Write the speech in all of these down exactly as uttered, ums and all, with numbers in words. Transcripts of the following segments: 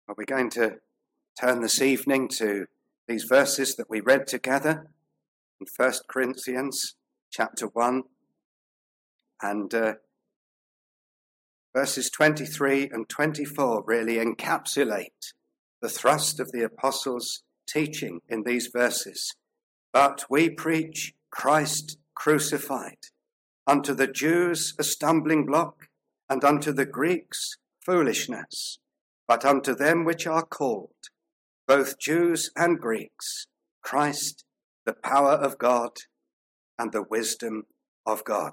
Well, we're going to turn this evening to these verses that we read together in First Corinthians chapter one, and uh, verses twenty-three and twenty-four really encapsulate the thrust of the apostles' teaching in these verses. But we preach Christ crucified, unto the Jews a stumbling block, and unto the Greeks foolishness. But unto them which are called, both Jews and Greeks, Christ, the power of God and the wisdom of God.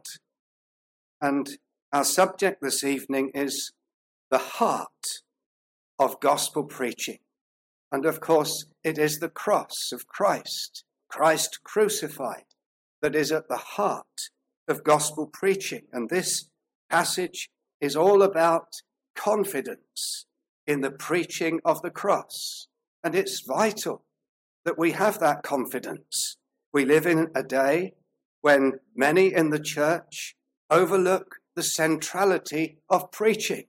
And our subject this evening is the heart of gospel preaching. And of course, it is the cross of Christ, Christ crucified, that is at the heart of gospel preaching. And this passage is all about confidence in the preaching of the cross. And it's vital that we have that confidence. We live in a day when many in the church overlook the centrality of preaching.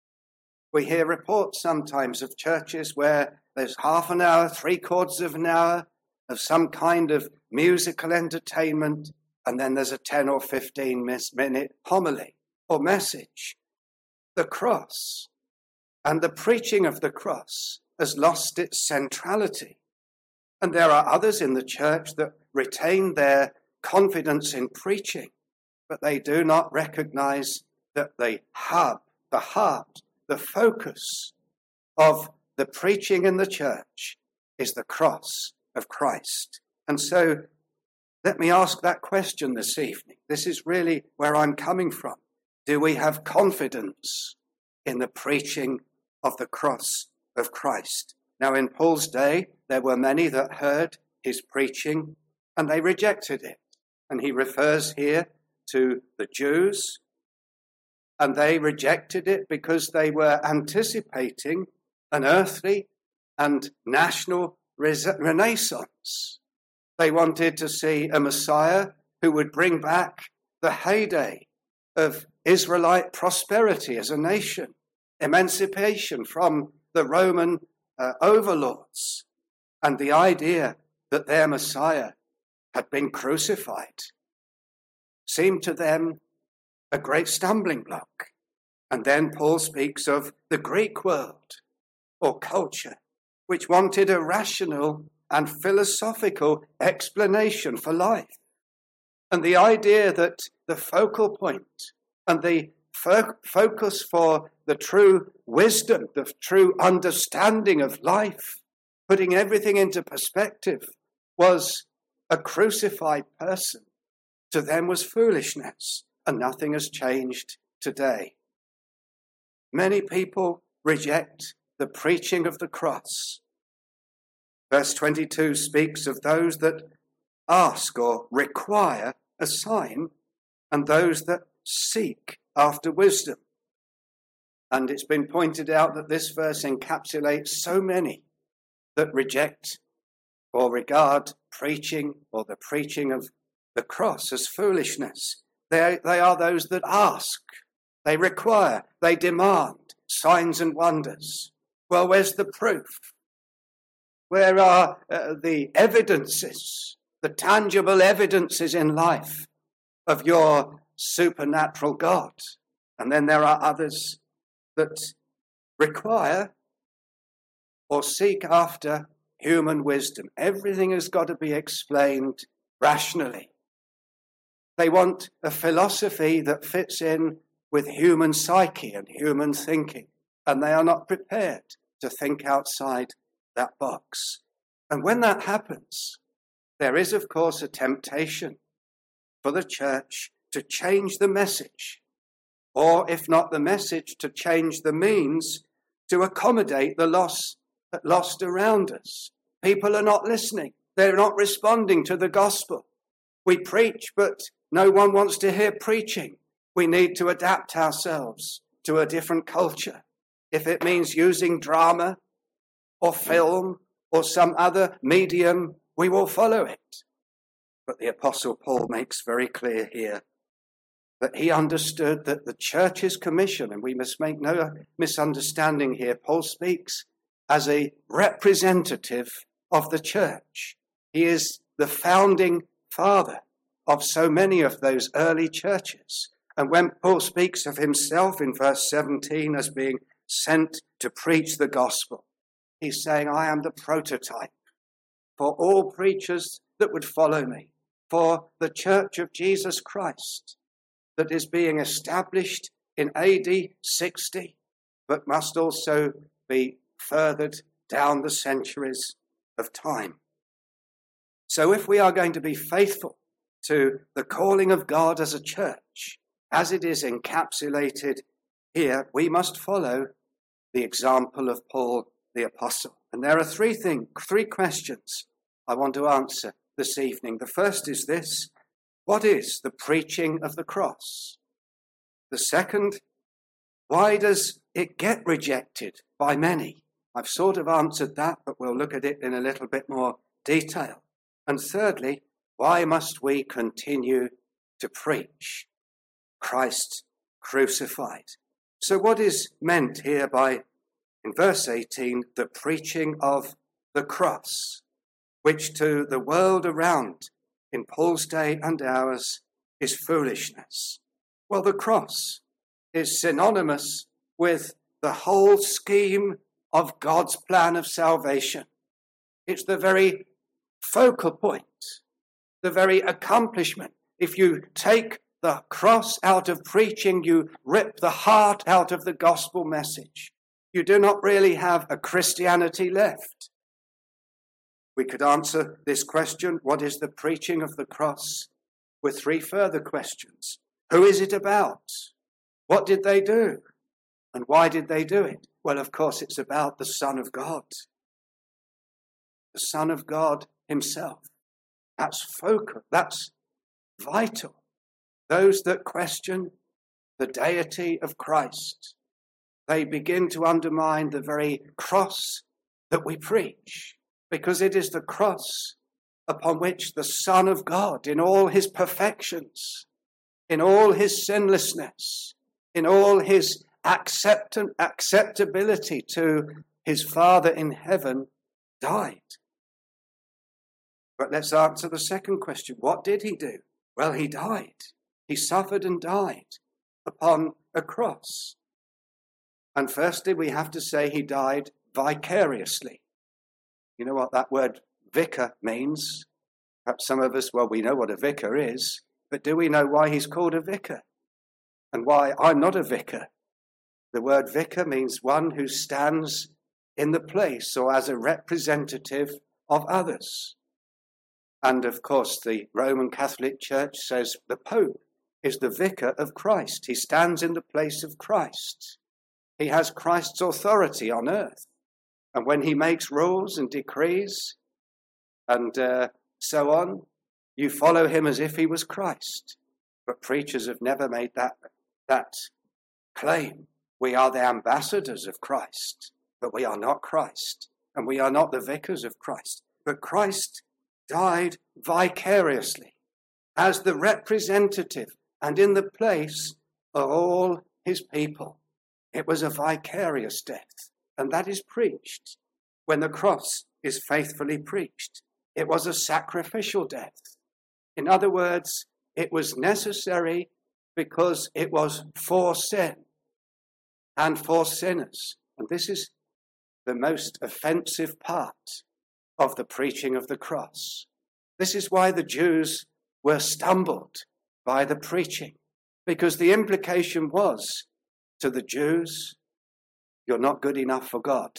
We hear reports sometimes of churches where there's half an hour, three quarters of an hour of some kind of musical entertainment, and then there's a ten or fifteen minute homily or message. The cross and the preaching of the cross has lost its centrality. And there are others in the church that retain their confidence in preaching, but they do not recognize that the hub, the heart, the focus of the preaching in the church is the cross of Christ. And so let me ask that question this evening. This is really where I'm coming from. Do we have confidence in the preaching of the cross of Christ? Now, in Paul's day, there were many that heard his preaching and they rejected it. And he refers here to the Jews, and they rejected it because they were anticipating an earthly and national renaissance. They wanted to see a Messiah who would bring back the heyday of Israelite prosperity as a nation, emancipation from the Roman uh, overlords, and the idea that their Messiah had been crucified seemed to them a great stumbling block. And then Paul speaks of the Greek world or culture, which wanted a rational and philosophical explanation for life. And the idea that the focal point and the fo- focus for the true wisdom, the true understanding of life, putting everything into perspective, was a crucified person, to them was foolishness, and nothing has changed today. Many people reject the preaching of the cross. Verse twenty-two speaks of those that ask or require a sign, and those that seek after wisdom. And it's been pointed out that this verse encapsulates so many that reject or regard preaching or the preaching of the cross as foolishness. They, they are those that ask, they require, they demand signs and wonders. Well, where's the proof? Where are uh, the evidences, the tangible evidences in life of your supernatural God? And then there are others that require or seek after human wisdom. Everything has got to be explained rationally. They want a philosophy that fits in with human psyche and human thinking, and they are not prepared to think outside that box. And when that happens, there is, of course, a temptation for the church to change the message, or if not the message, to change the means to accommodate the loss lost around us. People are not listening. They're not responding to the gospel. We preach, but no one wants to hear preaching. We need to adapt ourselves to a different culture. If it means using drama or film or some other medium, we will follow it. But the Apostle Paul makes very clear here that he understood that the church's commission, and we must make no misunderstanding here, Paul speaks as a representative of the church. He is the founding father of so many of those early churches. And when Paul speaks of himself in verse seventeen as being sent to preach the gospel, he's saying, I am the prototype for all preachers that would follow me, for the church of Jesus Christ that is being established in A D sixty, but must also be furthered down the centuries of time. So if we are going to be faithful to the calling of God as a church, as it is encapsulated here, we must follow the example of Paul the Apostle. And there are three things, three questions I want to answer this evening. The first is this: what is the preaching of the cross? The second, why does it get rejected by many? I've sort of answered that, but we'll look at it in a little bit more detail. And thirdly, why must we continue to preach Christ crucified? So what is meant here by, in verse eighteen, the preaching of the cross, which to the world around in Paul's day and ours is foolishness? Well, the cross is synonymous with the whole scheme of God's plan of salvation. It's the very focal point, the very accomplishment. If you take the cross out of preaching, you rip the heart out of the gospel message. You do not really have a Christianity left. We could answer this question, what is the preaching of the cross, with three further questions. Who is it about? What did they do? And why did they do it? Well, of course, it's about the Son of God. The Son of God himself. That's focal. That's vital. Those that question the deity of Christ, they begin to undermine the very cross that we preach, because it is the cross upon which the Son of God, in all his perfections, in all his sinlessness, in all his acceptant acceptability to his Father in heaven, died. But let's answer the second question. What did he do? Well, he died. He suffered and died upon a cross. And firstly, we have to say he died vicariously. You know what that word vicar means? Perhaps some of us, well, we know what a vicar is, but do we know why he's called a vicar? And why I'm not a vicar? The word vicar means one who stands in the place or as a representative of others. And of course, the Roman Catholic Church says the Pope is the vicar of Christ. He stands in the place of Christ. He has Christ's authority on earth. And when he makes rules and decrees and uh, so on, you follow him as if he was Christ. But preachers have never made that, that claim. We are the ambassadors of Christ, but we are not Christ. And we are not the vicars of Christ. But Christ died vicariously as the representative and in the place of all his people. It was a vicarious death, and that is preached when the cross is faithfully preached. It was a sacrificial death. In other words, it was necessary because it was for sin and for sinners. And this is the most offensive part of the preaching of the cross. This is why the Jews were stumbled by the preaching, because the implication was to the Jews, you're not good enough for God.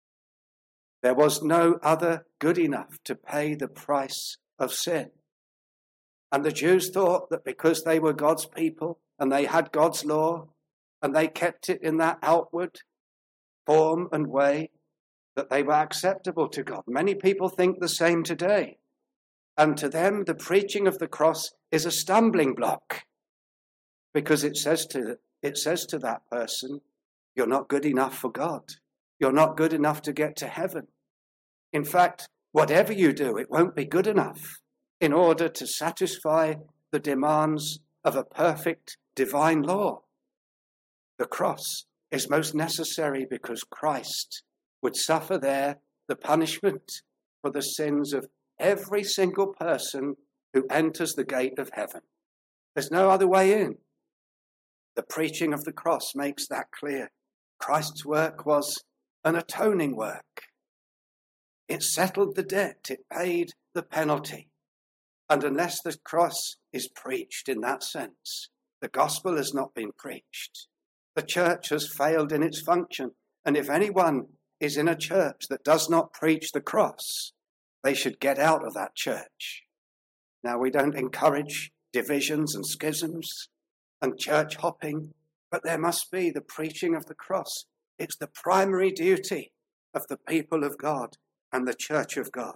There was no other good enough to pay the price of sin. And the Jews thought that because they were God's people and they had God's law and they kept it in that outward form and way, that they were acceptable to God. Many people think the same today. And to them, the preaching of the cross is a stumbling block, because it says to it says to that person, you're not good enough for God. You're not good enough to get to heaven. In fact, whatever you do, it won't be good enough in order to satisfy the demands of a perfect divine law. The cross is most necessary because Christ would suffer there the punishment for the sins of every single person who enters the gate of heaven. There's no other way in. The preaching of the cross makes that clear. Christ's work was an atoning work. It settled the debt. It paid the penalty. And unless the cross is preached in that sense, the gospel has not been preached. The church has failed in its function. And if anyone is in a church that does not preach the cross, they should get out of that church. Now, we don't encourage divisions and schisms and church hopping, but there must be the preaching of the cross. It's the primary duty of the people of God and the church of God.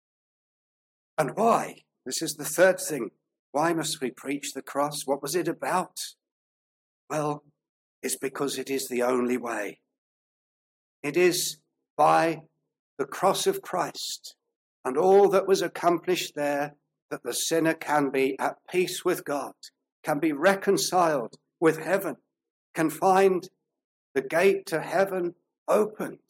And why? This is the third thing. Why must we preach the cross? What was it about? Well, it's because it is the only way. It is by the cross of Christ and all that was accomplished there that the sinner can be at peace with God, can be reconciled with heaven, can find the gate to heaven opened.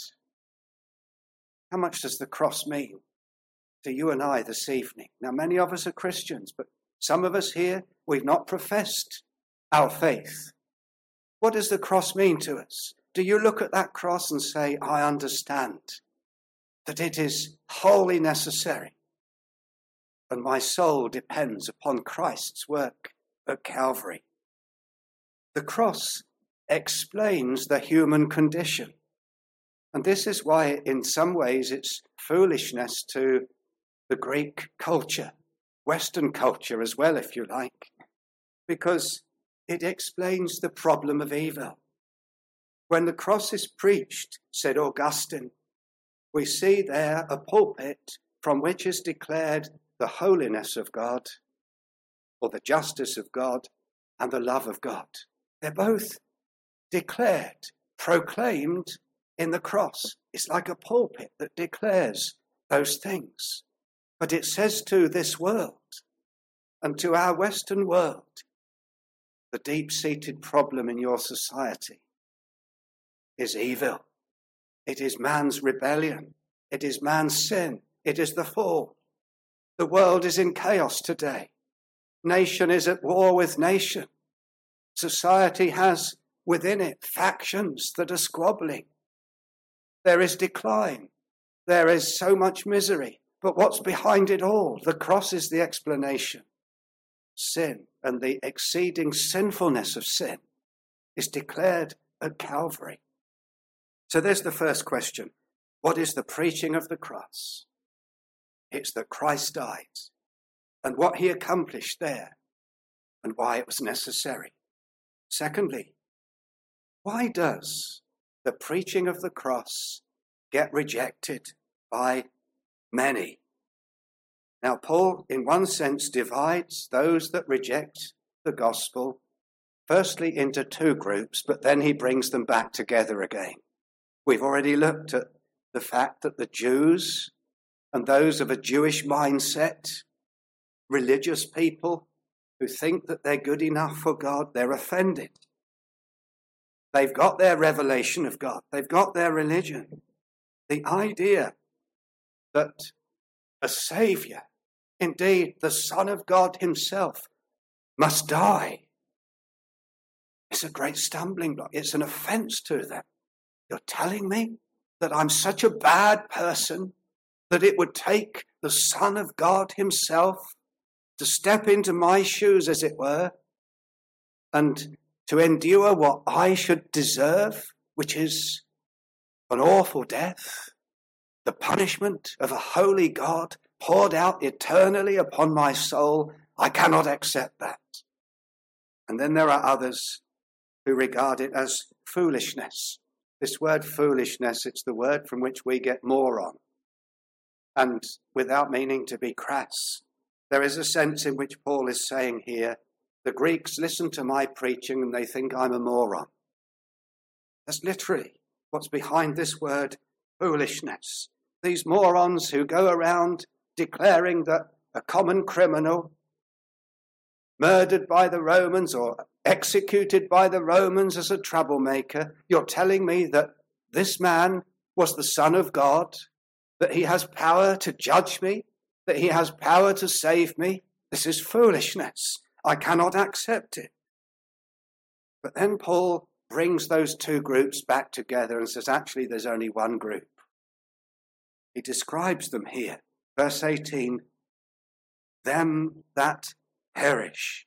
How much does the cross mean to you and I this evening? Now, many of us are Christians, but some of us here, we've not professed our faith. What does the cross mean to us? Do you look at that cross and say, I understand that it is wholly necessary, and my soul depends upon Christ's work at Calvary? The cross explains the human condition. And this is why, in some ways, it's foolishness to the Greek culture, Western culture as well, if you like, because it explains the problem of evil. When the cross is preached, said Augustine, we see there a pulpit from which is declared the holiness of God, or the justice of God, and the love of God. They're both declared, proclaimed in the cross. It's like a pulpit that declares those things. But it says to this world and to our Western world, the deep-seated problem in your society is evil. It is man's rebellion. It is man's sin. It is the fall. The world is in chaos today. Nation is at war with nation. Society has within it factions that are squabbling. There is decline. There is so much misery. But what's behind it all? The cross is the explanation. Sin and the exceeding sinfulness of sin is declared at Calvary. So there's the first question. What is the preaching of the cross? It's that Christ died and what he accomplished there and why it was necessary. Secondly, why does the preaching of the cross get rejected by many? Now, Paul, in one sense, divides those that reject the gospel, firstly into two groups, but then he brings them back together again. We've already looked at the fact that the Jews and those of a Jewish mindset, religious people who think that they're good enough for God, they're offended. They've got their revelation of God. They've got their religion. The idea that a Saviour, indeed the Son of God himself, must die is a great stumbling block. It's an offence to them. You're telling me that I'm such a bad person that it would take the Son of God himself to step into my shoes, as it were, and to endure what I should deserve, which is an awful death, the punishment of a holy God poured out eternally upon my soul. I cannot accept that. And then there are others who regard it as foolishness. This word foolishness, it's the word from which we get moron. And without meaning to be crass, there is a sense in which Paul is saying here, the Greeks listen to my preaching and they think I'm a moron. That's literally what's behind this word foolishness. These morons who go around declaring that a common criminal murdered by the Romans or executed by the Romans as a troublemaker, you're telling me that this man was the Son of God, that he has power to judge me, that he has power to save me. This is foolishness. I cannot accept it. But then Paul brings those two groups back together and says, actually, there's only one group. He describes them here. Verse eighteen, them that perish.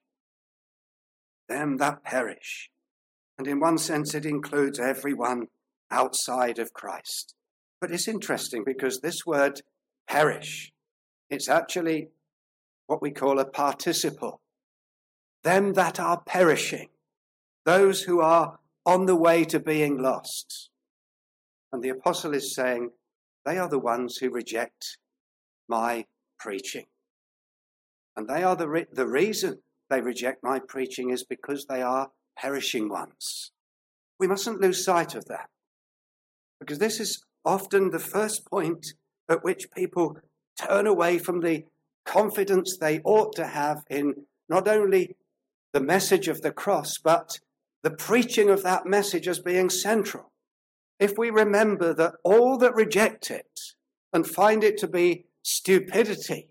Them that perish. And in one sense, it includes everyone outside of Christ. But it's interesting because this word perish, it's actually what we call a participle. Them that are perishing. Those who are on the way to being lost. And the apostle is saying, they are the ones who reject my preaching. And they are the, re- the reason they reject my preaching is because they are perishing ones. We mustn't lose sight of that. Because this is often the first point at which people turn away from the confidence they ought to have in not only the message of the cross, but the preaching of that message as being central. If we remember that all that reject it and find it to be stupidity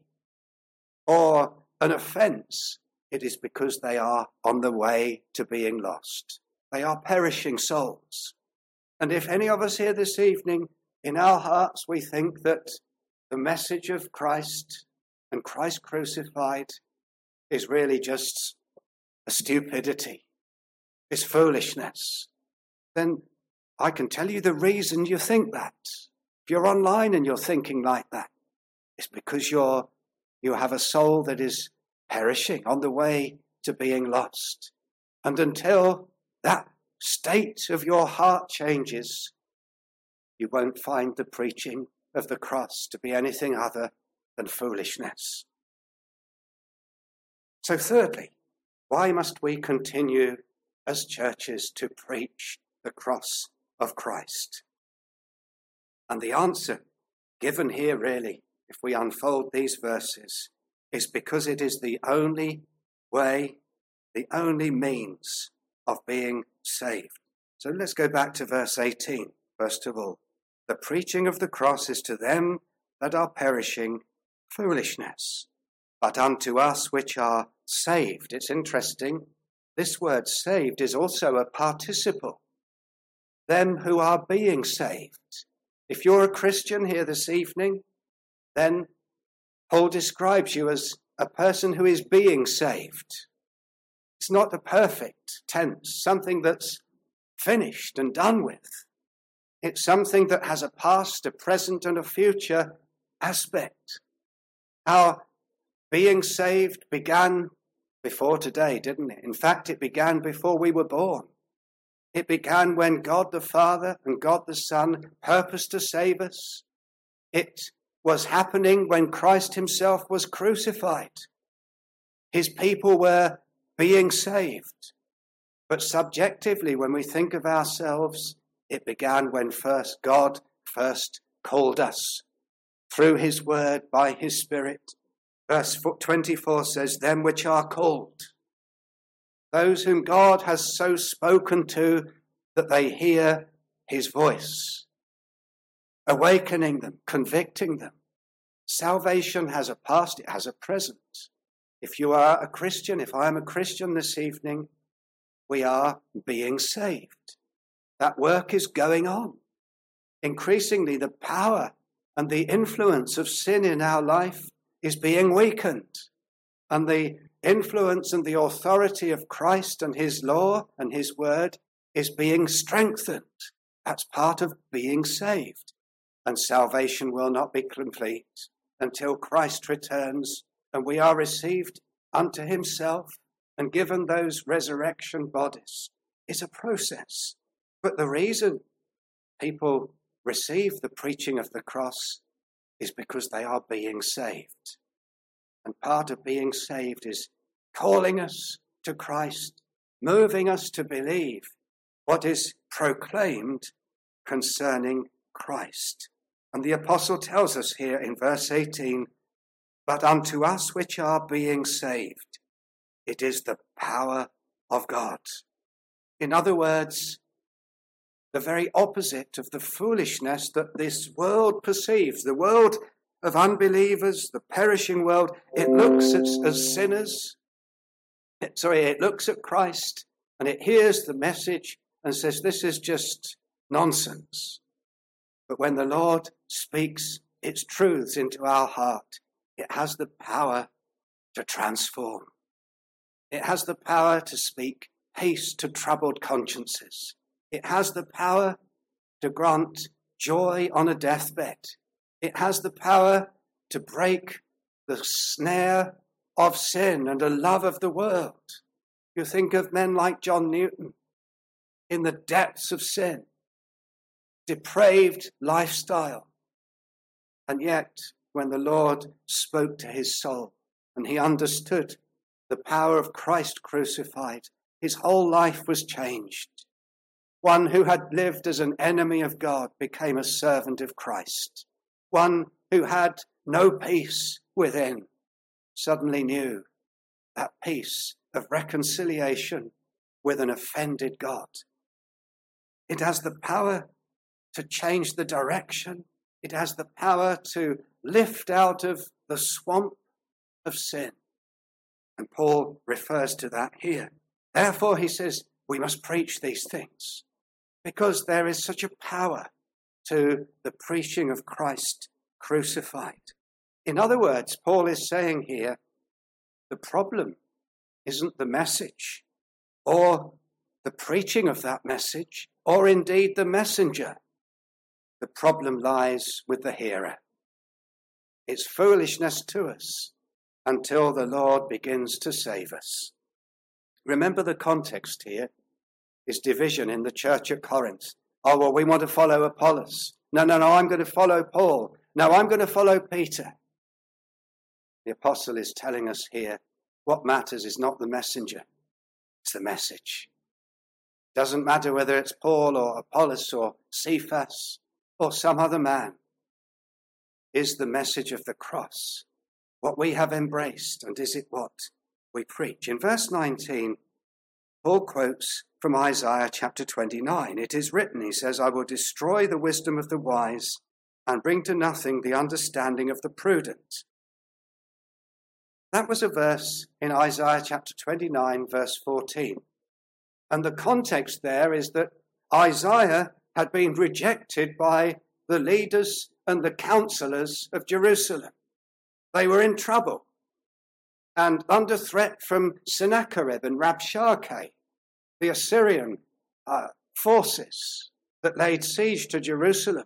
or an offense, it is because they are on the way to being lost. They are perishing souls. And if any of us here this evening, in our hearts, we think that the message of Christ and Christ crucified is really just a stupidity, is foolishness, then I can tell you the reason you think that. If you're online and you're thinking like that, it's because you're you have a soul that is perishing on the way to being lost. And until that state of your heart changes, you won't find the preaching of the cross to be anything other than foolishness. So thirdly, why must we continue as churches to preach the cross of Christ? And the answer given here really, if we unfold these verses, is because it is the only way, the only means of being saved. So let's go back to verse eighteen, first of all. The preaching of the cross is to them that are perishing foolishness, but unto us which are saved. It's interesting. This word saved is also a participle. Them who are being saved. If you're a Christian here this evening, then Paul describes you as a person who is being saved. It's not a perfect tense, something that's finished and done with. It's something that has a past, a present, and a future aspect. Our being saved began before today, didn't it? In fact, it began before we were born. It began when God the Father and God the Son purposed to save us. It was happening when Christ himself was crucified. His people were being saved. But subjectively, when we think of ourselves, it began when first God first called us through his word by his Spirit. Verse twenty-four says, them which are called, those whom God has so spoken to that they hear his voice, awakening them, convicting them. Salvation has a past, it has a present. If you are a Christian, if I am a Christian this evening, we are being saved. That work is going on. Increasingly, the power and the influence of sin in our life is being weakened. And the influence and the authority of Christ and his law and his word is being strengthened. That's part of being saved. And salvation will not be complete until Christ returns and we are received unto himself and given those resurrection bodies. It's a process. But the reason people receive the preaching of the cross is because they are being saved. And part of being saved is calling us to Christ, moving us to believe what is proclaimed concerning Christ. And the apostle tells us here in verse eighteen, but unto us which are being saved, it is the power of God. In other words, the very opposite of the foolishness that this world perceives. The world of unbelievers, the perishing world, it looks at as sinners. It, sorry, it looks at Christ and it hears the message and says, this is just nonsense. But when the Lord speaks its truths into our heart, it has the power to transform. It has the power to speak peace to troubled consciences. It has the power to grant joy on a deathbed. It has the power to break the snare of sin and a love of the world. You think of men like John Newton in the depths of sin, depraved lifestyle. And yet, when the Lord spoke to his soul and he understood the power of Christ crucified, his whole life was changed. One who had lived as an enemy of God became a servant of Christ. One who had no peace within suddenly knew that peace of reconciliation with an offended God. It has the power to change the direction. It has the power to lift out of the swamp of sin. And Paul refers to that here. Therefore, he says, we must preach these things because there is such a power to the preaching of Christ crucified. In other words, Paul is saying here, the problem isn't the message or the preaching of that message or indeed the messenger. The problem lies with the hearer. It's foolishness to us until the Lord begins to save us. Remember the context here is division in the church at Corinth. Oh, well, we want to follow Apollos. No, no, no, I'm going to follow Paul. No, I'm going to follow Peter. The apostle is telling us here, what matters is not the messenger, it's the message. Doesn't matter whether it's Paul or Apollos or Cephas or some other man. Is the message of the cross what we have embraced, and is it what we preach? In verse nineteen, Paul quotes from Isaiah chapter twenty-nine. It is written, he says, I will destroy the wisdom of the wise and bring to nothing the understanding of the prudent. That was a verse in Isaiah chapter twenty-nine, verse fourteen. And the context there is that Isaiah had been rejected by the leaders and the counselors of Jerusalem. They were in trouble and under threat from Sennacherib and Rabshakeh, the Assyrian uh, forces that laid siege to Jerusalem.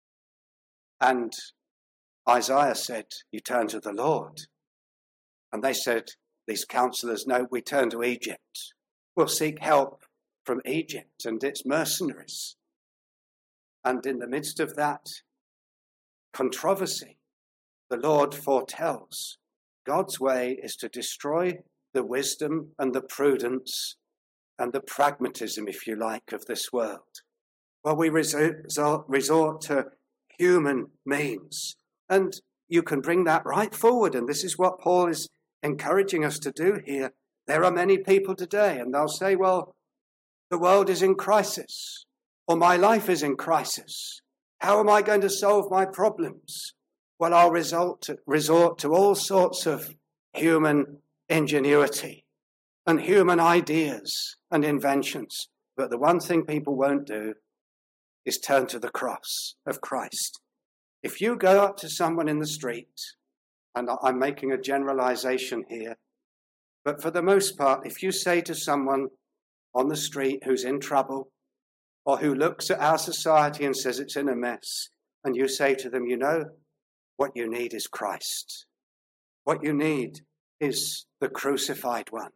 And Isaiah said, you turn to the Lord. And they said, these counselors, no, we turn to Egypt. We'll seek help from Egypt and its mercenaries. And in the midst of that controversy, the Lord foretells God's way is to destroy the wisdom and the prudence and the pragmatism, if you like, of this world. Well, we resort, resort to human means. And you can bring that right forward. And this is what Paul is encouraging us to do here. There are many people today, and they'll say, well, the world is in crisis, or my life is in crisis. How am I going to solve my problems? Well, I'll resort to, resort to all sorts of human ingenuity and human ideas and inventions. But the one thing people won't do is turn to the cross of Christ. If you go up to someone in the street, and I'm making a generalization here, but for the most part, if you say to someone on the street who's in trouble or who looks at our society and says it's in a mess, and you say to them, you know, what you need is Christ. What you need is the crucified one.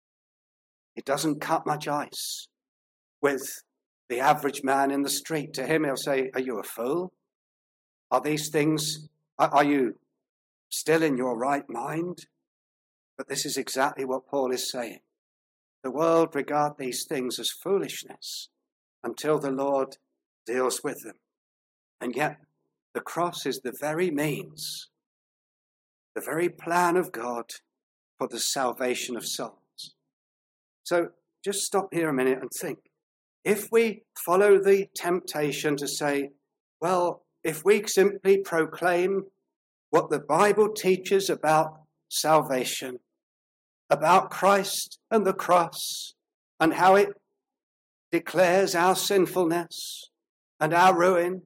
It doesn't cut much ice with the average man in the street. To him, he'll say, are you a fool? Are these things, are you still in your right mind? But this is exactly what Paul is saying. The world regard these things as foolishness until the Lord deals with them. And yet, the cross is the very means, the very plan of God for the salvation of souls. So just stop here a minute and think. if we follow the temptation to say, well, if we simply proclaim what the Bible teaches about salvation, about Christ and the cross, and how it declares our sinfulness and our ruin,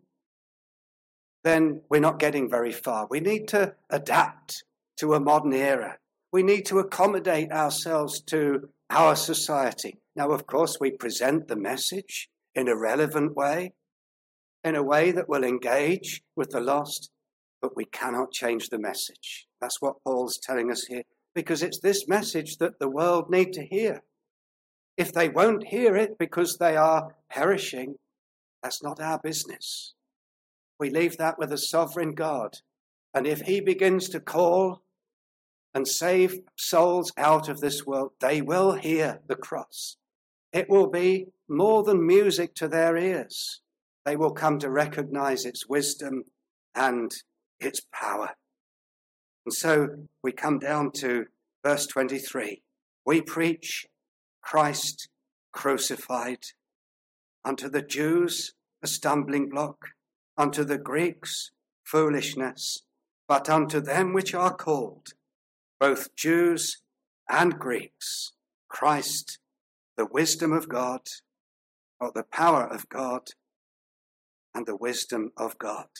then we're not getting very far. We need to adapt to a modern era. We need to accommodate ourselves to our society. Now, of course, we present the message in a relevant way, in a way that will engage with the lost, but we cannot change the message. That's what Paul's telling us here, because it's this message that the world need to hear. If they won't hear it because they are perishing, that's not our business. We leave that with a sovereign God. And if he begins to call and save souls out of this world, they will hear the cross. It will be more than music to their ears. They will come to recognize its wisdom and its power. And so we come down to verse twenty-three. We preach Christ crucified, unto the Jews a stumbling block, unto the Greeks foolishness, but unto them which are called, both Jews and Greeks, Christ, the wisdom of God, or the power of God, and the wisdom of God.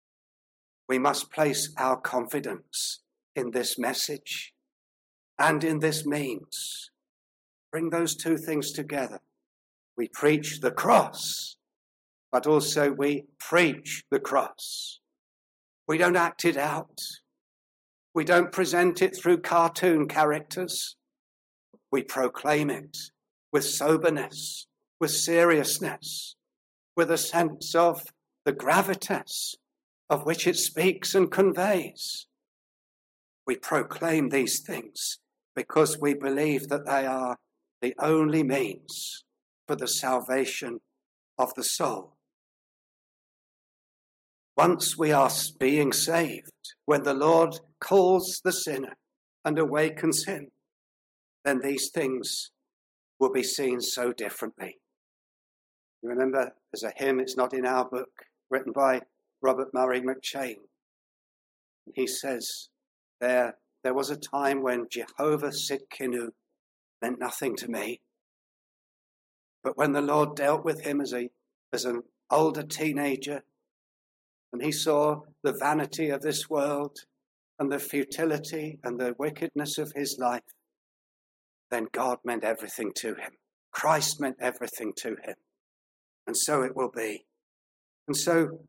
We must place our confidence in this message and in this means. Bring those two things together. We preach the cross, but also we preach the cross. We don't act it out. We don't present it through cartoon characters. We proclaim it with soberness, with seriousness, with a sense of the gravitas of which it speaks and conveys. We proclaim these things because we believe that they are the only means for the salvation of the soul. Once we are being saved, when the Lord calls the sinner and awakens him, then these things will be seen so differently. You remember, there's a hymn, it's not in our book, written by Robert Murray McCheyne. He says, there, there was a time when Jehovah Tsidkenu meant nothing to me. But when the Lord dealt with him as a as an older teenager, and he saw the vanity of this world and the futility and the wickedness of his life, then God meant everything to him. Christ meant everything to him. And so it will be. And so,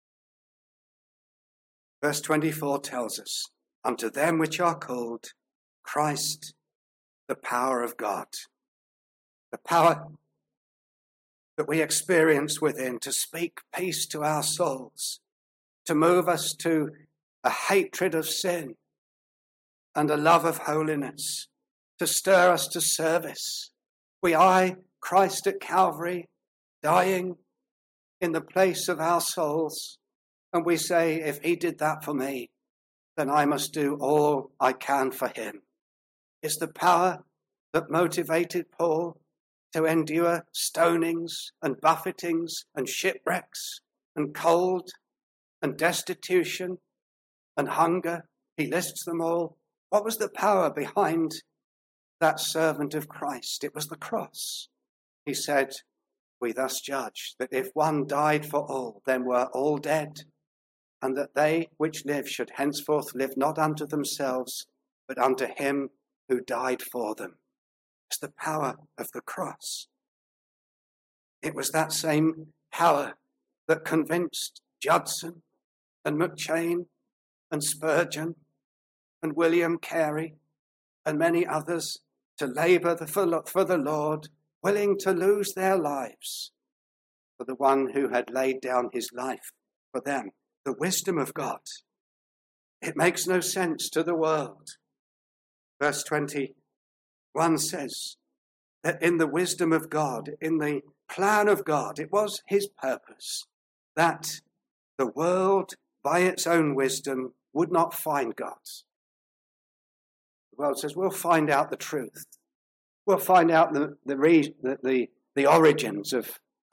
verse twenty-four tells us, unto them which are called, Christ, the power of God. The power that we experience within to speak peace to our souls, to move us to a hatred of sin and a love of holiness, to stir us to service. We eye Christ at Calvary, dying in the place of our souls, and we say, if he did that for me, then I must do all I can for him. It's the power that motivated Paul to endure stonings and buffetings and shipwrecks and cold and destitution and hunger. He lists them all. What was the power behind that servant of Christ? It was the cross. He said, we thus judge that if one died for all, then were all dead, and that they which live should henceforth live not unto themselves, but unto him who died for them. It's the power of the cross. It was that same power that convinced Judson and McCheyne and Spurgeon and William Carey and many others to labour for the Lord, willing to lose their lives for the one who had laid down his life for them. The wisdom of God. It makes no sense to the world. Verse twenty-one says that in the wisdom of God, in the plan of God, it was his purpose that the world, by its own wisdom, would not find God. The world says, we'll find out the truth. We'll find out the the, re- the, the, the origins of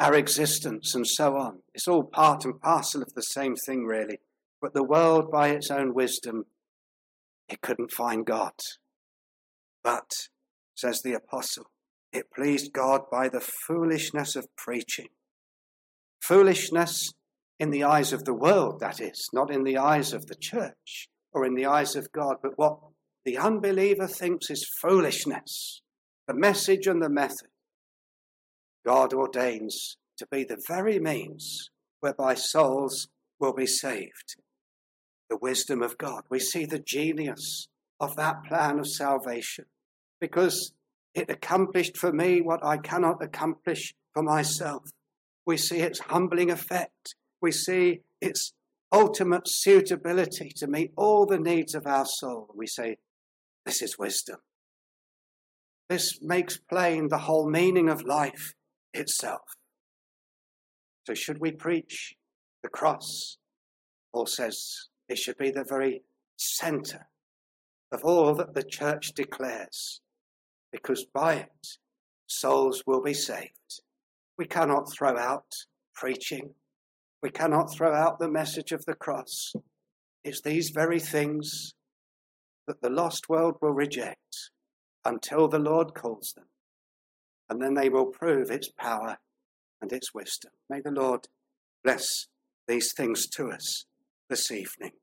our existence and so on. It's all part and parcel of the same thing, really. But the world, by its own wisdom, it couldn't find God. But, says the apostle, it pleased God by the foolishness of preaching. Foolishness in the eyes of the world, that is, not in the eyes of the church or in the eyes of God, but what the unbeliever thinks is foolishness, the message and the method, God ordains to be the very means whereby souls will be saved. The wisdom of God. We see the genius of that plan of salvation because it accomplished for me what I cannot accomplish for myself. We see its humbling effect. We see its ultimate suitability to meet all the needs of our soul. We say, this is wisdom. This makes plain the whole meaning of life itself. So should we preach the cross? Paul says it should be the very center of all that the church declares, because by it, souls will be saved. We cannot throw out preaching. We cannot throw out the message of the cross. It's these very things that the lost world will reject until the Lord calls them. And then they will prove its power and its wisdom. May the Lord bless these things to us this evening.